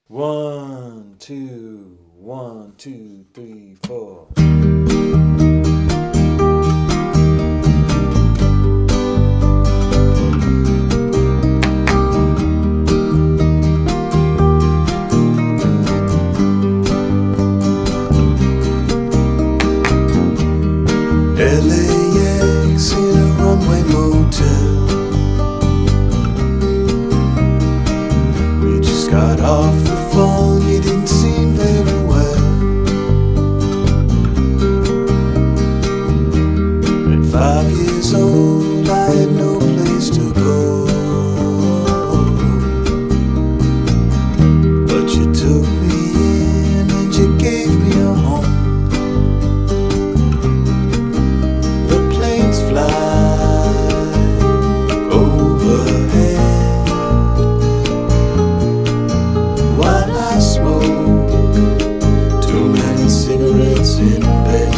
1, 2, 1, 2, 3, 4. LAX in a runway motel. We just got off the phone, you didn't seem very well. At 5 years old, I had no place to go. But you took me in and you gave me a home. Cigarettes in bed.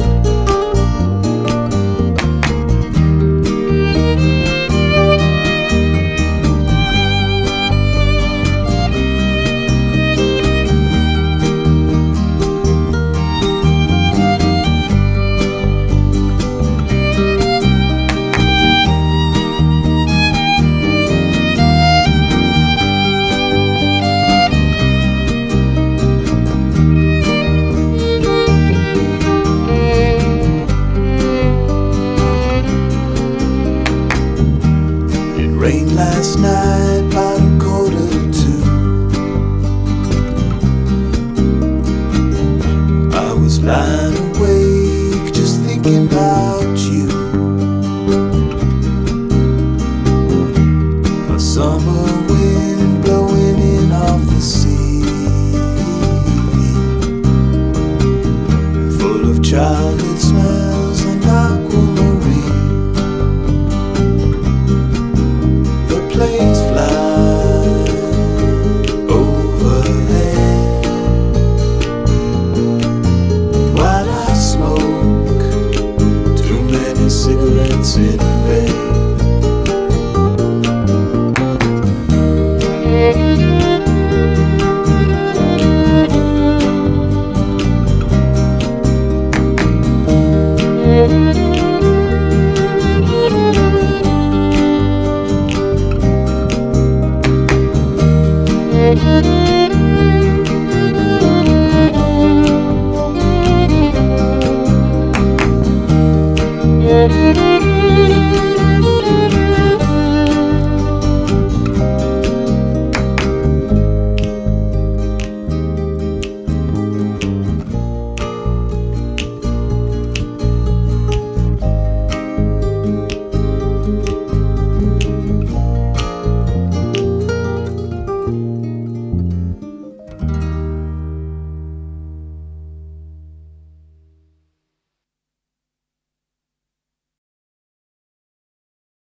Rained last night about 1:45. I was lying